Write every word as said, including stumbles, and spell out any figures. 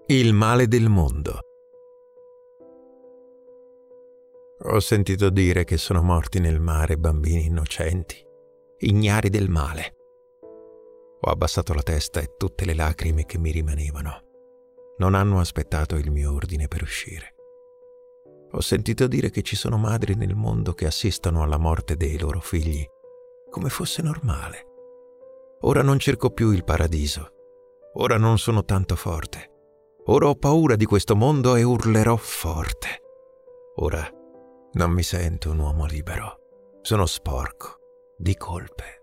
Il male del mondo. Ho sentito dire che sono morti nel mare bambini innocenti, ignari del male. Ho abbassato la testa e tutte le lacrime che mi rimanevano non hanno aspettato il mio ordine per uscire. Ho sentito dire che ci sono madri nel mondo che assistono alla morte dei loro figli come fosse normale. Ora non cerco più il paradiso. Ora non sono tanto forte. Ora ho paura di questo mondo e urlerò forte. Ora non mi sento un uomo libero. Sono sporco di colpe.